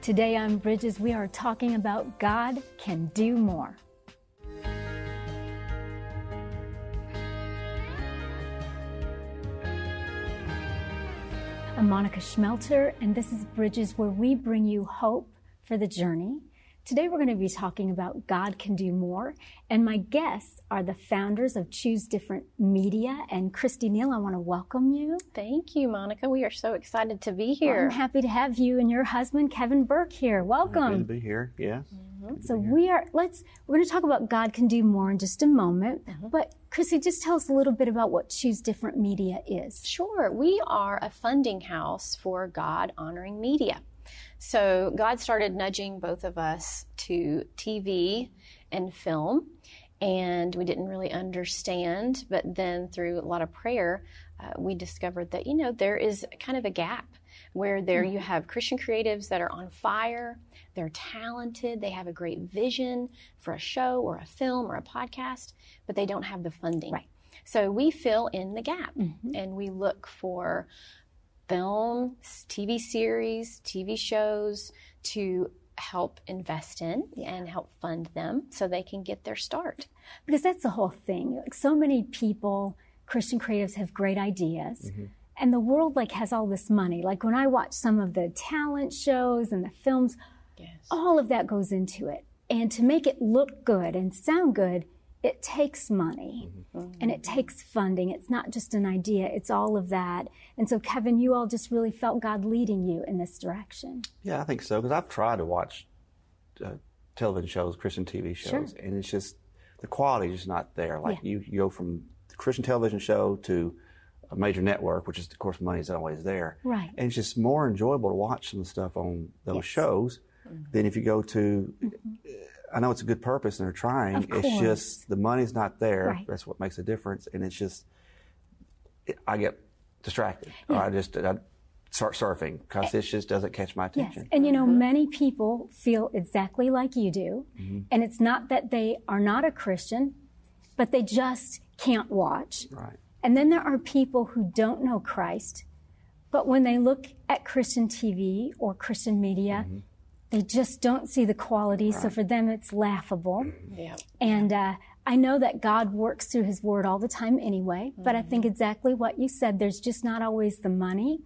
Today on Bridges, we are talking about God can do more. I'm Monica Schmelter, and this is Bridges, where we bring you hope for the journey. Today we're going to be talking about God can do more, and my guests are the founders of Choose Different Media. And Christy Neal, I want to welcome you. Thank you, Monica. We are so excited to be here. Well, I'm happy to have you and your husband, Kevin Burke, here. Welcome. Good to be here. Yeah. So we're going to talk about God can do more in just a moment. But Christy, just tell us a little bit about what Choose Different Media is. Sure. We are a funding house for God-honoring media. So God started nudging both of us to TV and film, and we didn't really understand. But then through a lot of prayer, we discovered that, there is kind of a gap where you have Christian creatives that are on fire, they're talented, they have a great vision for a show or a film or a podcast, but they don't have the funding. Right. So we fill in the gap, and we look for films, TV series, TV shows to help invest in and help fund them so they can get their start. Because that's the whole thing. Like, so many people, Christian creatives, have great ideas. And the world has all this money. Like when I watch some of the talent shows and the films, all of that goes into it. And to make it look good and sound good, it takes money and it takes funding. It's not just an idea, it's all of that. And so, Kevin, you all just really felt God leading you in this direction. Yeah, I think so, because I've tried to watch television shows, Christian TV shows, and it's just, the quality is just not there. Like you go from the Christian television show to a major network, which is, of course, money's always there. Right. And it's just more enjoyable to watch some of the stuff on those shows than if you go to, I know it's a good purpose and they're trying. It's just the money's not there. Right. That's what makes a difference. And it's just, I get distracted. Or I start surfing because it just doesn't catch my attention. Yes. And many people feel exactly like you do. And it's not that they are not a Christian, but they just can't watch. Right. And then there are people who don't know Christ, but when they look at Christian TV or Christian media, they just don't see the quality. Right. So for them, it's laughable. Yeah. And I know that God works through His Word all the time anyway, but I think exactly what you said, there's just not always the money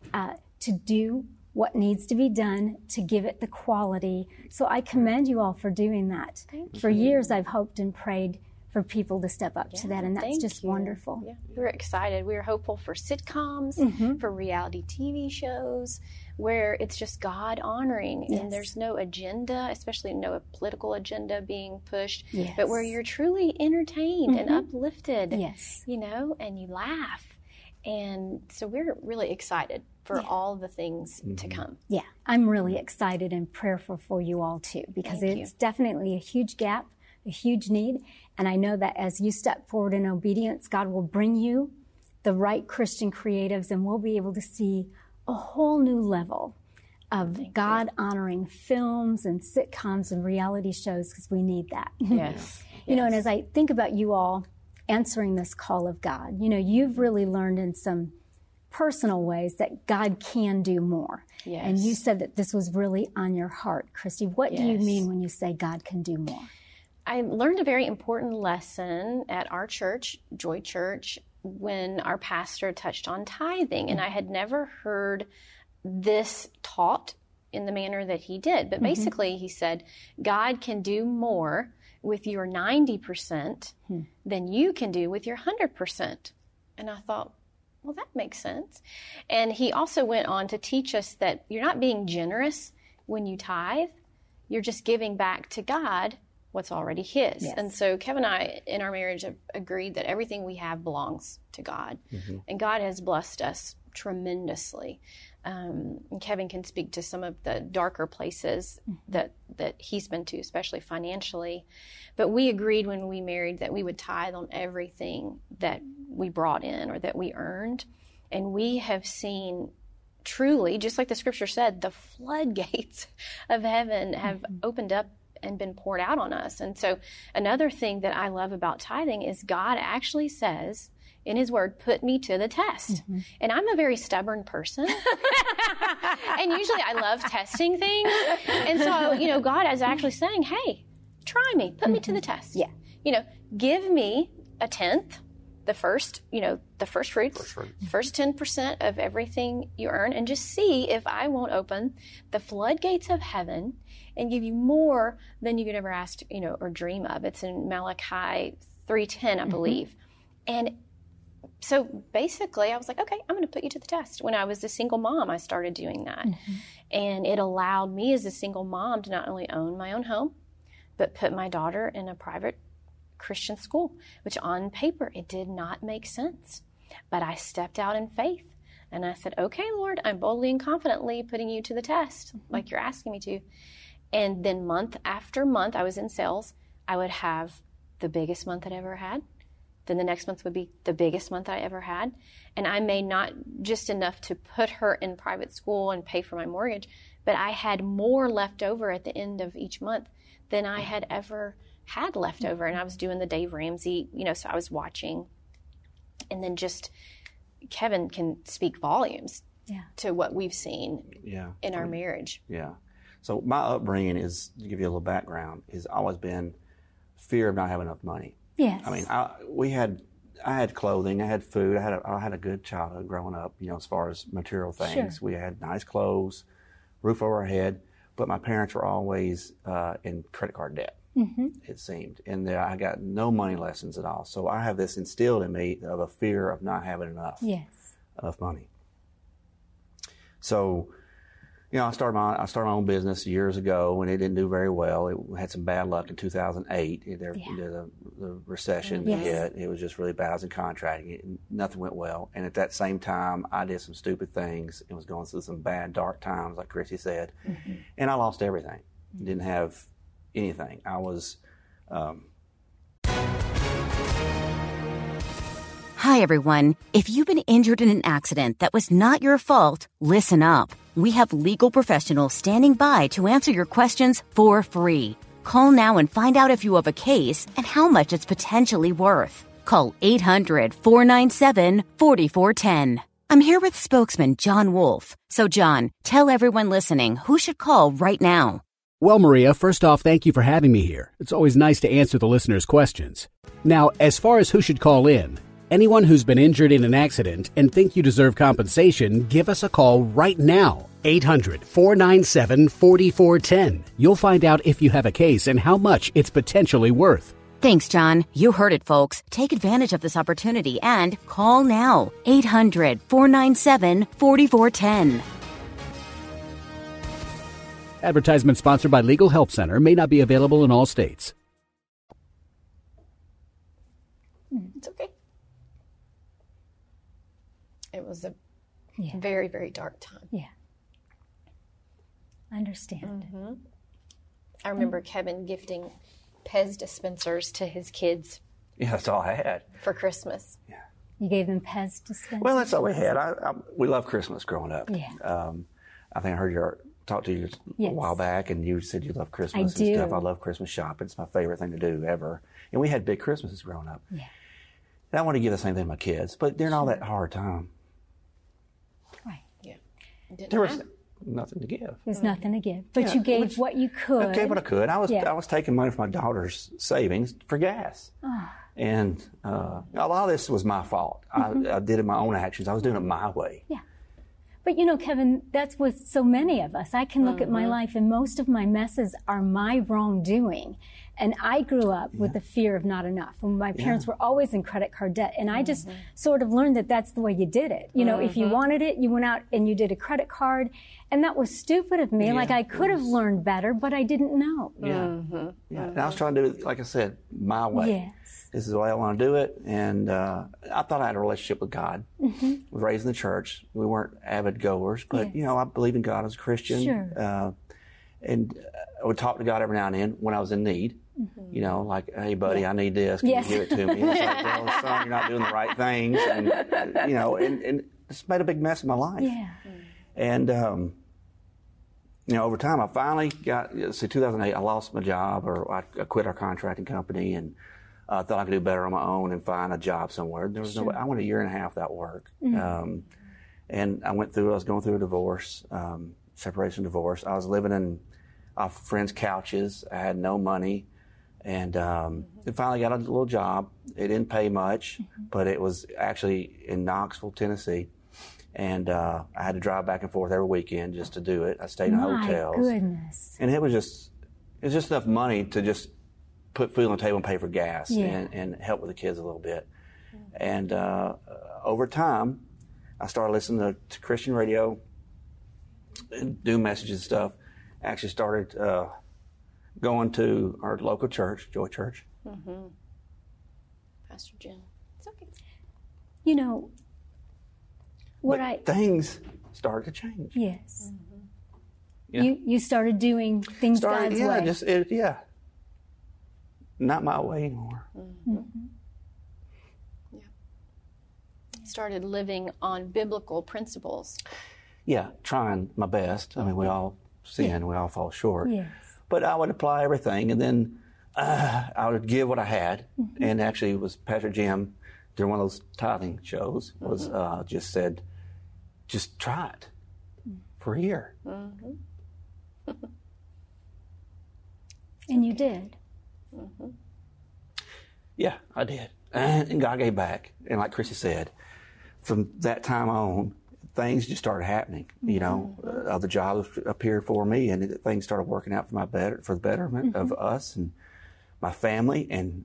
to do what needs to be done to give it the quality. So I commend you all for doing that. Thank for you. years, I've hoped and prayed for people to step up to that, and that's just wonderful. Yeah. We're excited. We're hopeful for sitcoms, for reality TV shows, where it's just God honoring, and there's no agenda, especially no political agenda being pushed, but where you're truly entertained and uplifted, and you laugh. And so we're really excited for all the things to come. Yeah, I'm really excited and prayerful for you all too, because it's definitely a huge gap, a huge need. And I know that as you step forward in obedience, God will bring you the right Christian creatives, and we'll be able to see a whole new level of God-honoring films and sitcoms and reality shows, because we need that. Yes. And as I think about you all answering this call of God, you've really learned in some personal ways that God can do more. Yes. And you said that this was really on your heart. Christy, what do you mean when you say God can do more? I learned a very important lesson at our church, Joy Church, when our pastor touched on tithing. And I had never heard this taught in the manner that he did. But basically, he said, God can do more with your 90% than you can do with your 100%. And I thought, well, that makes sense. And he also went on to teach us that you're not being generous when you tithe. You're just giving back to God what's already His. Yes. And so Kevin and I, in our marriage, have agreed that everything we have belongs to God. And God has blessed us tremendously. And Kevin can speak to some of the darker places that he's been to, especially financially. But we agreed when we married that we would tithe on everything that we brought in or that we earned. And we have seen truly, just like the scripture said, the floodgates of heaven have opened up and been poured out on us. And so another thing that I love about tithing is God actually says in his word, put me to the test. And I'm a very stubborn person. And usually I love testing things. And so, you know, God is actually saying, hey, try me, put me to the test. Yeah. You know, give me a tenth, the first, you know, the first fruits, first 10% of everything you earn, and just see if I won't open the floodgates of heaven and give you more than you could ever ask, you know, or dream of. It's in Malachi 3:10, I believe. And so basically I was like, okay, I'm going to put you to the test. When I was a single mom, I started doing that. And it allowed me as a single mom to not only own my own home, but put my daughter in a private Christian school, which on paper, it did not make sense. But I stepped out in faith and I said, okay, Lord, I'm boldly and confidently putting you to the test like you're asking me to. And then month after month, I was in sales. I would have the biggest month I'd ever had. Then the next month would be the biggest month I ever had. And I made not just enough to put her in private school and pay for my mortgage, but I had more left over at the end of each month than I had ever had left over. And I was doing the Dave Ramsey, you know, so I was watching. And then just Kevin can speak volumes to what we've seen in our marriage. Yeah. So my upbringing is, to give you a little background, has always been fear of not having enough money. Yes. I mean, I had clothing, I had food, I had a good childhood growing up, you know, as far as material things. Sure. We had nice clothes, roof over our head, but my parents were always in credit card debt, it seemed. And I got no money lessons at all. So I have this instilled in me of a fear of not having enough money. So, you know, I started my own business years ago, and it didn't do very well. It had some bad luck in 2008. The recession hit. It was just really bad. I was in contracting. Nothing went well. And at that same time, I did some stupid things and was going through some bad, dark times, like Chrissy said. And I lost everything. Didn't have anything. I was... Hi, everyone. If you've been injured in an accident that was not your fault, listen up. We have legal professionals standing by to answer your questions for free. Call now and find out if you have a case and how much it's potentially worth. Call 800-497-4410. I'm here with spokesman John Wolf. So, John, tell everyone listening who should call right now. Well, Maria, first off, thank you for having me here. It's always nice to answer the listeners' questions. Now, as far as who should call in, anyone who's been injured in an accident and think you deserve compensation, give us a call right now. 800-497-4410. You'll find out if you have a case and how much it's potentially worth. Thanks, John. You heard it, folks. Take advantage of this opportunity and call now. 800-497-4410. Advertisement sponsored by Legal Help Center. May not be available in all states. It's okay. It was a very, very dark time. Yeah. I understand. I remember Kevin gifting Pez dispensers to his kids. Yeah, that's all I had. For Christmas. Yeah. You gave them Pez dispensers? Well, that's all we had. We loved Christmas growing up. Yeah. I think I heard you talk to you a while back, and you said you love Christmas and stuff. I love Christmas shopping. It's my favorite thing to do ever. And we had big Christmases growing up. Yeah. And I want to give the same thing to my kids, but during all that hard time, there was nothing to give. There's nothing to give. But you gave what you could. I gave what I could. I was taking money from my daughter's savings for gas. And a lot of this was my fault. I did it my own actions. I was doing it my way. Yeah. But you know, Kevin, that's with so many of us. I can look at my life, and most of my messes are my wrongdoing. And I grew up with the fear of not enough. And my parents were always in credit card debt. And I just sort of learned that that's the way you did it. You know, if you wanted it, you went out and you did a credit card. And that was stupid of me. Like, I could have learned better, but I didn't know. Yeah. And I was trying to do it, like I said, my way. Yes. This is the way I want to do it. And I thought I had a relationship with God. Was raised in the church. We weren't avid goers, but, you know, I believe in God as a Christian. Sure. And I would talk to God every now and then when I was in need. You know, like, hey, buddy, I need this. Can you give it to me? And it's like, well, son, you're not doing the right things. And, you know, and it's made a big mess of my life. Yeah. And, you know, over time, I finally got, 2008, I lost my job, or I quit our contracting company, and I thought I could do better on my own and find a job somewhere. There was no way. I went a year and a half without work. And I was going through a divorce, separation divorce. I was living off friends' couches. I had no money. And finally got a little job. It didn't pay much, but it was actually in Knoxville, Tennessee. And I had to drive back and forth every weekend just to do it. I stayed in hotels. My goodness. And it was just enough money to just put food on the table and pay for gas and help with the kids a little bit. And over time, I started listening to Christian radio and doing messages and stuff. I actually started going to our local church, Joy Church. Pastor Jim. It's okay. You know, things started to change. Yes. Yeah. You started doing things God's way. Not my way anymore. Yeah. Started living on biblical principles. Yeah, trying my best. I mean, we all sin, we all fall short. Yes. But I would apply everything, and then I would give what I had. And actually, it was Pastor Jim during one of those tithing shows just said, just try it for a year. And you did. Yeah, I did. And God gave back. And like Chrissy said, from that time on, things just started happening. You know, other jobs appeared for me, and things started working out for the betterment of us and my family. And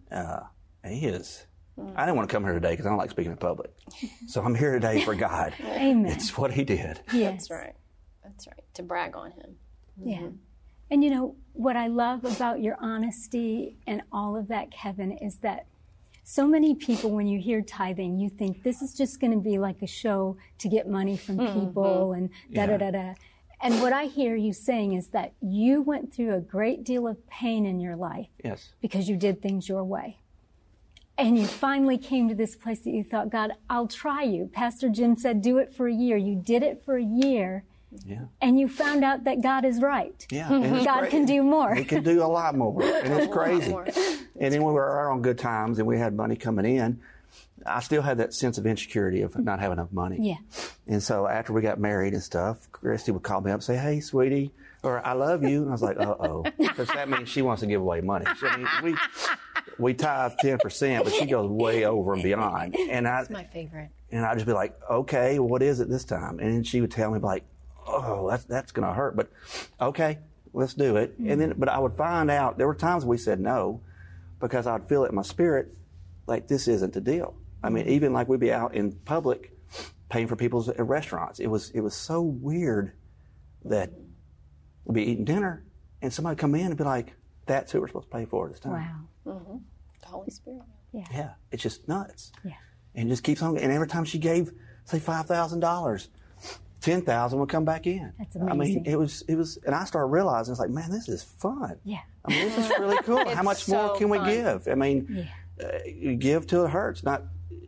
his. I didn't want to come here today because I don't like speaking in public. So I'm here today for God. Amen. It's what He did. Yes. That's right. That's right. To brag on Him. Yeah. And you know, what I love about your honesty and all of that, Kevin, is that so many people, when you hear tithing, you think this is just going to be like a show to get money from people and da-da-da-da. And what I hear you saying is that you went through a great deal of pain in your life. Yes. Because you did things your way. And you finally came to this place that you thought, God, I'll try you. Pastor Jim said, do it for a year. You did it for a year. Yeah. And you found out that God is right. Yeah. And God can do more. He can do a lot more. And it's crazy. And then we were on good times and we had money coming in. I still had that sense of insecurity of not having enough money. Yeah. And so after we got married and stuff, Christy would call me up and say, hey, sweetie, or I love you. And I was like, uh-oh. Because that means she wants to give away money. So, I mean, we tithe 10%, but she goes way over and beyond. And That's my favorite. And I'd just be like, okay, well, what is it this time? And then she would tell me like, oh, that's going to hurt. But okay, let's do it. And then, but I would find out, there were times we said no because I'd feel it in my spirit, like this isn't the deal. I mean, even like we'd be out in public paying for people's at restaurants. It was so weird that we'd be eating dinner and somebody would come in and be like, that's who we're supposed to pay for this time. Wow. The Holy Spirit. Yeah. It's just nuts. Yeah. And it just keeps on. And every time she gave, say, $5,000, 10,000 would come back in. That's amazing. I mean, it was, and I started realizing, it's like, man, this is fun. Yeah. I mean, this is really cool. How much more can we give? I mean, you give till it hurts. But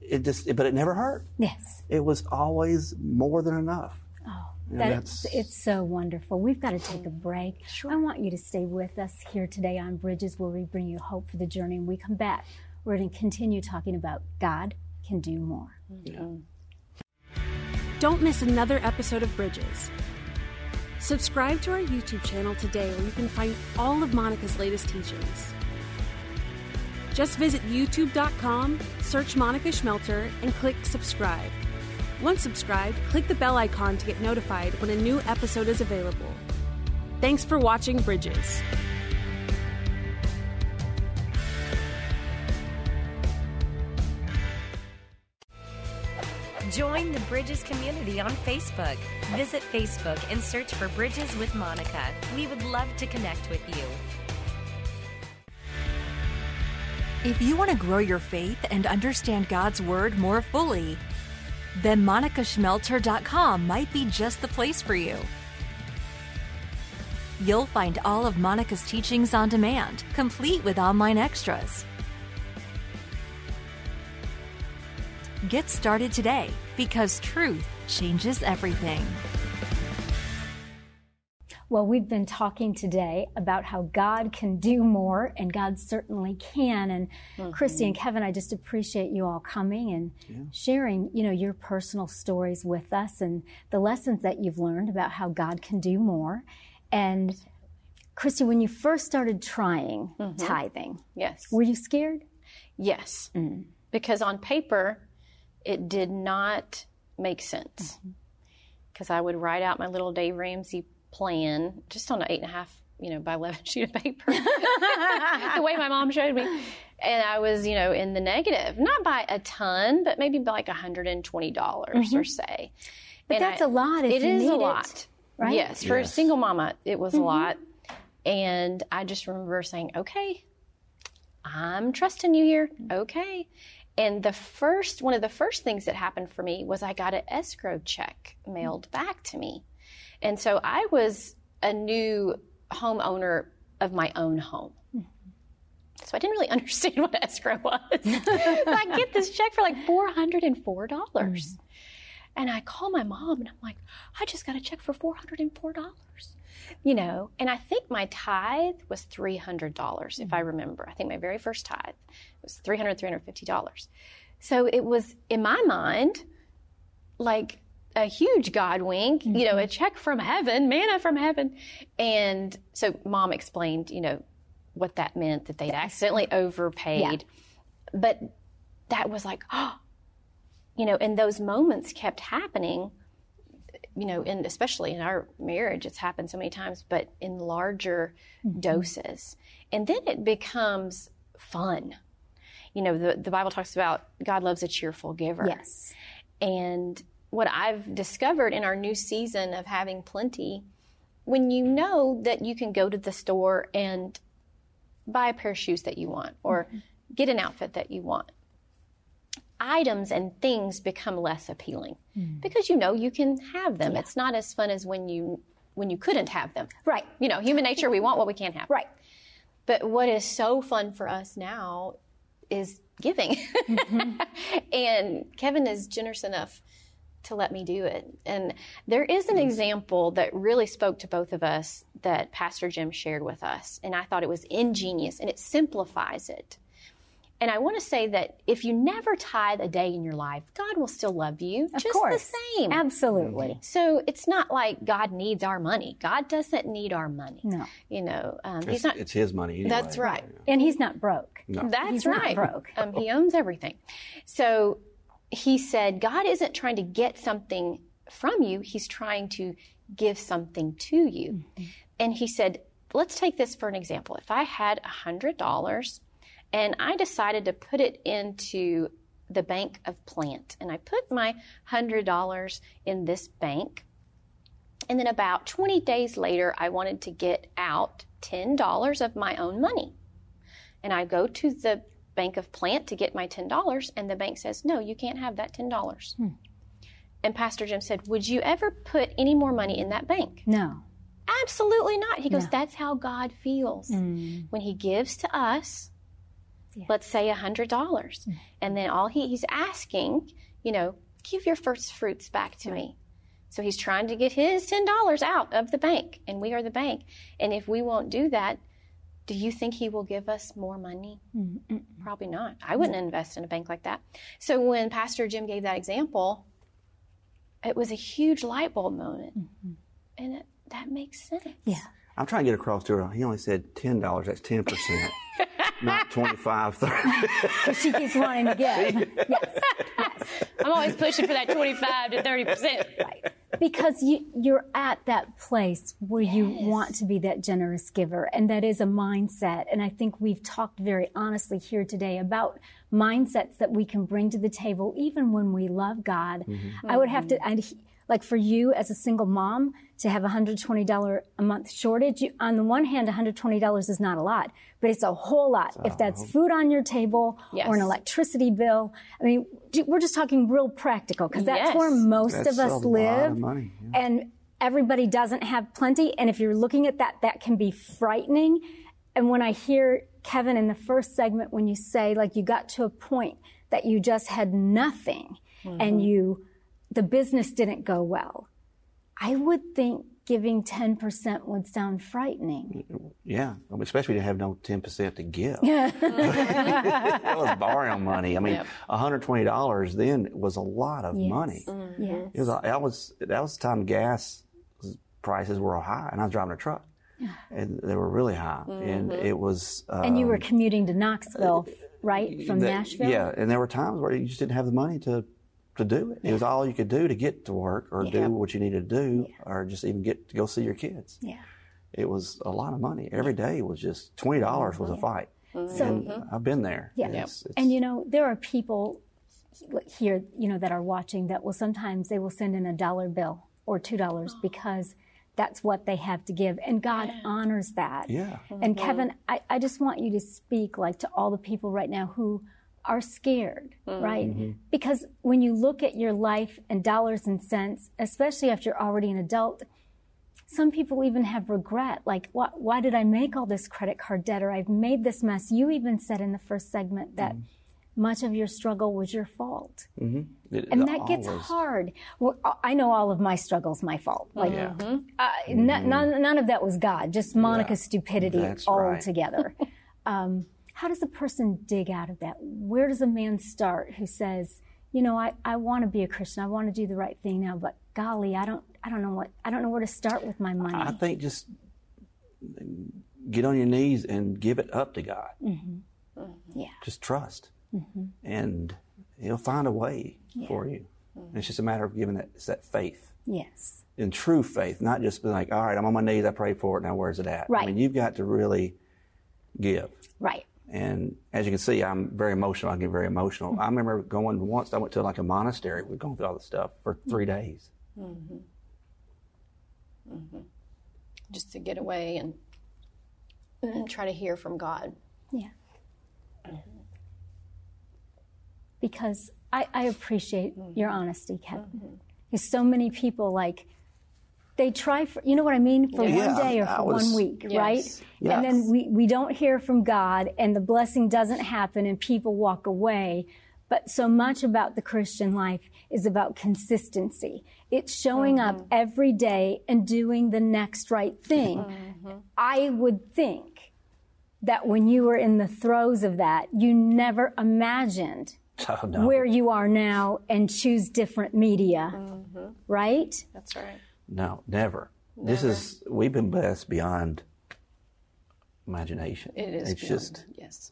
it never hurt. Yes. It was always more than enough. Oh, that's it's so wonderful. We've got to take a break. Sure. I want you to stay with us here today on Bridges, where we bring you hope for the journey. And we come back, we're going to continue talking about God can do more. Yeah. Don't miss another episode of Bridges. Subscribe to our YouTube channel today, where you can find all of Monica's latest teachings. Just visit youtube.com, search Monica Schmelter, and click subscribe. Once subscribed, click the bell icon to get notified when a new episode is available. Thanks for watching Bridges. Join the Bridges community on Facebook. Visit Facebook and search for Bridges with Monica. We would love to connect with you. If you want to grow your faith and understand God's Word more fully, then monicaschmelter.com might be just the place for you. You'll find all of Monica's teachings on demand, complete with online extras. Get started today, because truth changes everything. Well, we've been talking today about how God can do more, and God certainly can. And Christy and Kevin, I just appreciate you all coming and sharing, your personal stories with us and the lessons that you've learned about how God can do more. And Christy, when you first started trying tithing, were you scared? Yes, because on paper, it did not make sense. Because I would write out my little Dave Ramsey plan just on an 8.5, by 11 sheet of paper, the way my mom showed me. And I was, in the negative, not by a ton, but maybe by like $120 or say. But that's a lot if you need it. It is a lot, right? Yes, for a single mama, it was a lot. And I just remember saying, okay, I'm trusting you here. Okay. And one of the first things that happened for me was I got an escrow check mailed back to me. And so I was a new homeowner of my own home. So I didn't really understand what escrow was. I get this check for like $404. And I call my mom and I'm like, I just got a check for $404. And I think my tithe was $300, if I remember. I think my very first tithe was $350. So it was, in my mind, like a huge God wink, a check from heaven, manna from heaven. And so Mom explained, what that meant, that they'd accidentally overpaid. Yeah. But that was like, and those moments kept happening. And especially in our marriage, it's happened so many times, but in larger doses. And then it becomes fun. The Bible talks about God loves a cheerful giver. Yes. And what I've discovered in our new season of having plenty, when you know that you can go to the store and buy a pair of shoes that you want or get an outfit that you want, items and things become less appealing because you can have them. It's not as fun as when you couldn't have them. Right. Human nature, we want what we can't have. Right. But what is so fun for us now is giving. And Kevin is generous enough to let me do it. And there is an example that really spoke to both of us that Pastor Jim shared with us. And I thought it was ingenious and it simplifies it. And I want to say that if you never tithe a day in your life, God will still love you of just course. the same. Absolutely. So it's not like God needs our money. God doesn't need our money. No. It's his money anyway. That's right. And he's not broke. No. That's he's right. Not broke. He owns everything. So he said, God isn't trying to get something from you. He's trying to give something to you. And he said, let's take this for an example. If I had $100 and I decided to put it into the bank of plant, and I put my $100 in this bank, and then about 20 days later, I wanted to get out $10 of my own money. And I go to the bank of plant to get my $10, and the bank says, no, you can't have that $10. And Pastor Jim said, would you ever put any more money in that bank? No. Absolutely not. He goes, that's how God feels. When he gives to us, let's say $100. And then all he's asking, give your first fruits back to me. So he's trying to get his $10 out of the bank, and we are the bank. And if we won't do that, do you think he will give us more money? Probably not. I wouldn't invest in a bank like that. So when Pastor Jim gave that example, it was a huge light bulb moment. And that makes sense. Yeah. I'm trying to get across to her. He only said $10. That's 10%. Not 25, 30. Because she keeps wanting to give. Yes. I'm always pushing for that 25 to 30%. Right. Because you're at that place where you want to be that generous giver. And that is a mindset. And I think we've talked very honestly here today about mindsets that we can bring to the table even when we love God. I would have to... Like for you as a single mom to have $120 a month shortage, on the one hand, $120 is not a lot, but it's a whole lot. If that's food on your table or an electricity bill. I mean, we're just talking real practical because that's where most of us live. Money, and everybody doesn't have plenty. And if you're looking at that, that can be frightening. And when I hear Kevin in the first segment, when you say like you got to a point that you just had nothing and the business didn't go well, I would think giving 10% would sound frightening. Yeah, especially to have no 10% to give. That was borrowing money. I mean, $120 then was a lot of money. Yes. It was that was the time gas prices were high, and I was driving a truck, and they were really high, and it was. And you were commuting to Knoxville, right, from Nashville? Yeah, and there were times where you just didn't have the money to do it. It was all you could do to get to work or do what you needed to do or just even get to go see your kids. Yeah. It was a lot of money. Every day was just $20 was a fight. So, and I've been there. Yeah. It's, and you know, there are people here, you know, that are watching that will sometimes they will send in $1 bill or $2 because that's what they have to give. And God honors that. Yeah. And Kevin, I just want you to speak like to all the people right now who are scared, right? Because when you look at your life and dollars and cents, especially if you're already an adult, some people even have regret. Like, why did I make all this credit card debt, or I've made this mess? You even said in the first segment that much of your struggle was your fault. And that gets hard. Well, I know all of my struggles my fault. Like, none of that was God, just Monica's stupidity altogether. How does a person dig out of that? Where does a man start who says, you know, I want to be a Christian, I want to do the right thing now, but golly, I don't know where to start with my money. I think just get on your knees and give it up to God. Yeah. Just trust. And He'll find a way for you. It's just a matter of giving that faith. Yes. And true faith, not just being like, all right, I'm on my knees, I prayed for it, now where's it at? Right. I mean, you've got to really give. Right. And as you can see, I'm very emotional. I get very emotional. I remember going once, I went to like a monastery. We're going through all this stuff for 3 days. Just to get away and try to hear from God. Yeah. Because I appreciate your honesty, Kevin. Because so many people, like, they try for, you know what I mean, for 1 day or for 1 week, right? Yes. And then we don't hear from God, and the blessing doesn't happen, and people walk away. But so much about the Christian life is about consistency. It's showing up every day and doing the next right thing. I would think that when you were in the throes of that, you never imagined where you are now and choose different media, right? That's right. No, never. We've been blessed beyond imagination. It is. It's just. Yes.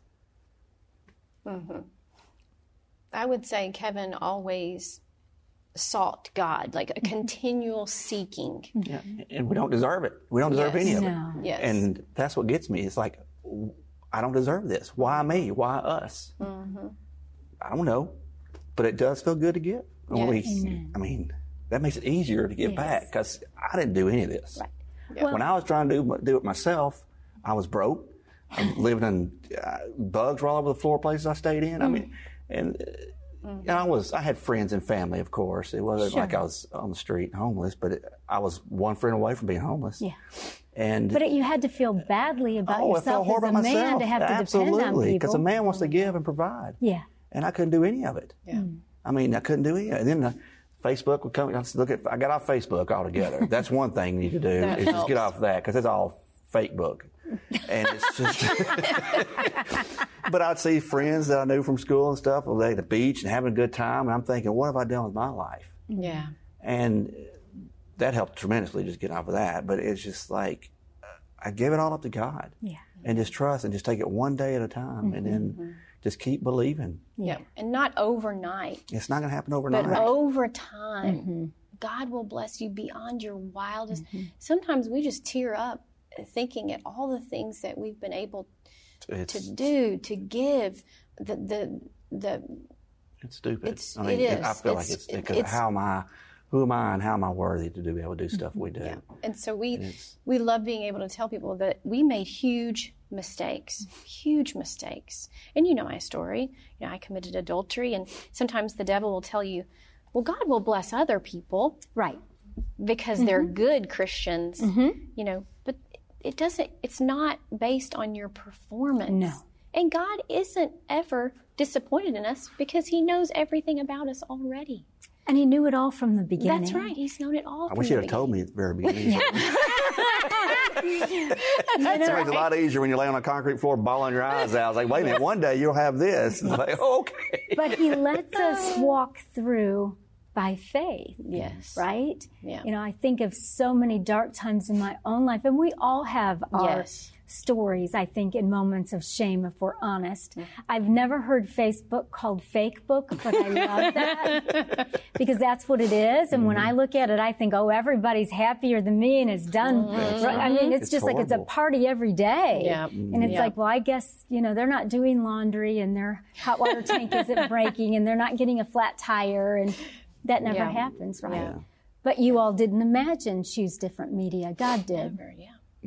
I would say Kevin always sought God, like a continual seeking. Yeah, and we don't deserve it. We don't deserve any of it. Yes. And that's what gets me. It's like, I don't deserve this. Why me? Why us? I don't know, but it does feel good to give. I mean, that makes it easier to give back because I didn't do any of this. Right. Yeah. When I was trying to do it myself, I was broke. I was living in bugs were all over the floor places I stayed in. I mean, and I had friends and family, of course. It wasn't like I was on the street homeless, but I was one friend away from being homeless. Yeah. But you had to feel badly about yourself as a man to have to depend on people. Because a man wants to give and provide. Yeah. And I couldn't do any of it. Yeah. I mean, I couldn't do any of it. And then Facebook would come. I got off Facebook altogether. That's one thing you need to do is just get off that because it's all fake book. And it's just. But I'd see friends that I knew from school and stuff. They at the beach and having a good time, and I'm thinking, what have I done with my life? Yeah. And that helped tremendously, just get off of that. But it's just like I gave it all up to God. Yeah. And just trust and just take it one day at a time, and then just keep believing. Yeah. And not overnight. It's not going to happen overnight. But over time, God will bless you beyond your wildest. Sometimes we just tear up thinking at all the things that we've been able to do, to give. It's stupid. It is. I feel like it's because who am I and how am I worthy to be able to do stuff we do? Yeah. And so we love being able to tell people that we made huge mistakes. And you know my story. You know, I committed adultery, and sometimes the devil will tell you, well, God will bless other people. Right. Because they're good Christians, you know, but it's not based on your performance. No. And God isn't ever disappointed in us because He knows everything about us already. And he knew it all from the beginning. That's right. He's known it all. I wish you'd have told me at the very beginning. That's It makes it a lot easier when you're laying on a concrete floor bawling your eyes out. I was like, wait a minute, one day you'll have this. It's like, okay. But he lets us walk through by faith. Yes. Right? Yeah. You know, I think of so many dark times in my own life, and we all have our stories, I think, in moments of shame, if we're honest. I've never heard Facebook called fake book, but I love that because that's what it is. And when I look at it, I think, oh, everybody's happier than me and it's done. I mean, it's just horrible. like it's a party every day. Yeah. And it's like, well, I guess, you know, they're not doing laundry and their hot water tank isn't breaking and they're not getting a flat tire, and that never happens, right? Yeah. But you all didn't imagine Choose Different Media. God did. Never,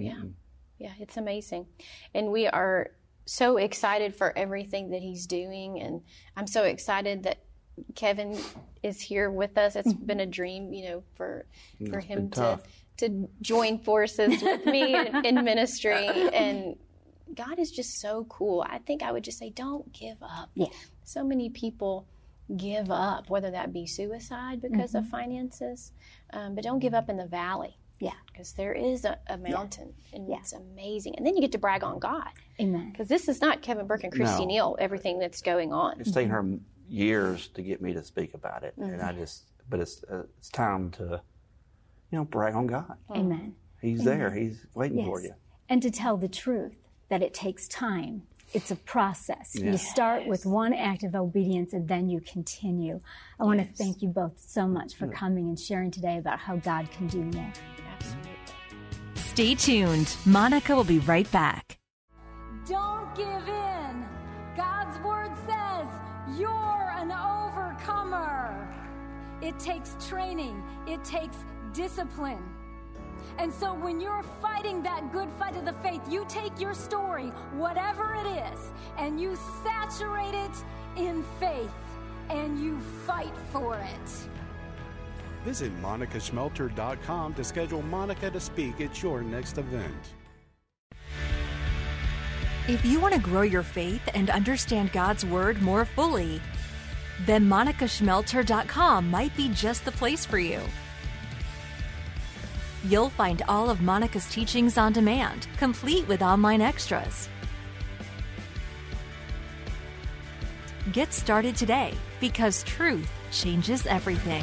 yeah, it's amazing. And we are so excited for everything that he's doing. And I'm so excited that Kevin is here with us. It's been a dream, you know, for him to join forces with me in ministry. And God is just so cool. I think I would just say, don't give up. Yeah. So many people give up, whether that be suicide because of finances, but don't give up in the valley. Yeah. Because there is a mountain, and it's amazing. And then you get to brag on God. Amen. Because this is not Kevin Burke and Christy Neal, everything that's going on. It's taken her years to get me to speak about it. And but it's time to, you know, brag on God. Amen. He's there. He's waiting for you. And to tell the truth, that it takes time. It's a process. You start with one act of obedience and then you continue. I want to thank you both so much for coming and sharing today about how God can do more. Absolutely. Stay tuned. Monica will be right back. Don't give in. God's word says you're an overcomer. It takes training. It takes discipline. And so when you're fighting that good fight of the faith, you take your story, whatever it is, and you saturate it in faith, and you fight for it. Visit monicaschmelter.com to schedule Monica to speak at your next event. If you want to grow your faith and understand God's Word more fully, then monicaschmelter.com might be just the place for you. You'll find all of Monica's teachings on demand, complete with online extras. Get started today, because truth changes everything.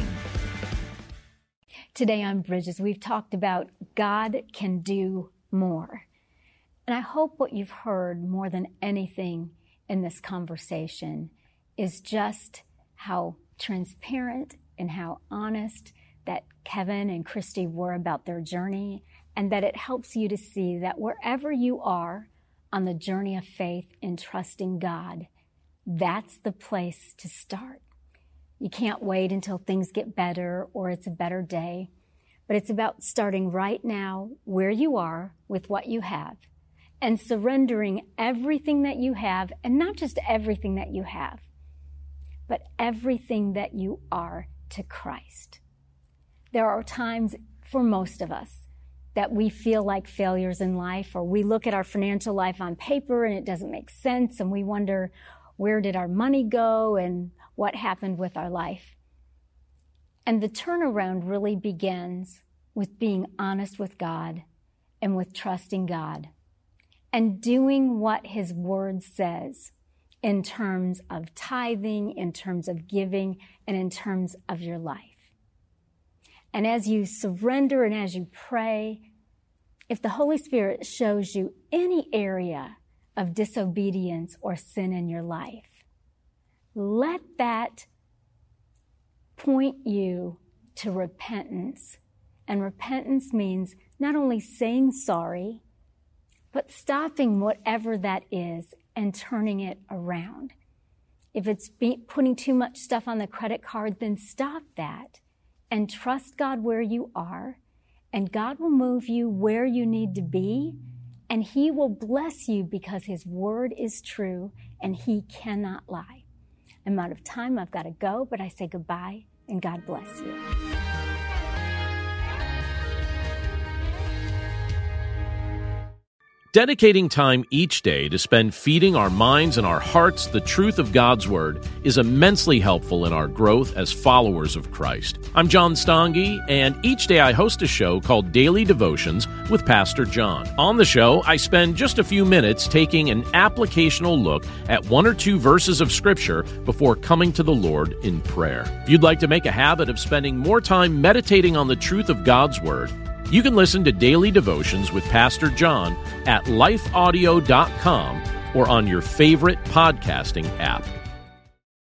Today on Bridges, we've talked about God can do more. And I hope what you've heard more than anything in this conversation is just how transparent and how honest that Kevin and Christy were about their journey, and that it helps you to see that wherever you are on the journey of faith in trusting God, that's the place to start. You can't wait until things get better or it's a better day, but it's about starting right now where you are with what you have and surrendering everything that you have, and not just everything that you have, but everything that you are to Christ. There are times for most of us that we feel like failures in life, or we look at our financial life on paper and it doesn't make sense, and we wonder, where did our money go and what happened with our life? And the turnaround really begins with being honest with God and with trusting God and doing what His Word says in terms of tithing, in terms of giving, and in terms of your life. And as you surrender and as you pray, if the Holy Spirit shows you any area of disobedience or sin in your life, let that point you to repentance. And repentance means not only saying sorry, but stopping whatever that is and turning it around. If it's putting too much stuff on the credit card, then stop that and trust God where you are, and God will move you where you need to be, and He will bless you because His Word is true and He cannot lie. I'm out of time. I've got to go, but I say goodbye and God bless you. Dedicating time each day to spend feeding our minds and our hearts the truth of God's Word is immensely helpful in our growth as followers of Christ. I'm John Stange, and each day I host a show called Daily Devotions with Pastor John. On the show, I spend just a few minutes taking an applicational look at one or two verses of Scripture before coming to the Lord in prayer. If you'd like to make a habit of spending more time meditating on the truth of God's Word, you can listen to Daily Devotions with Pastor John at lifeaudio.com or on your favorite podcasting app.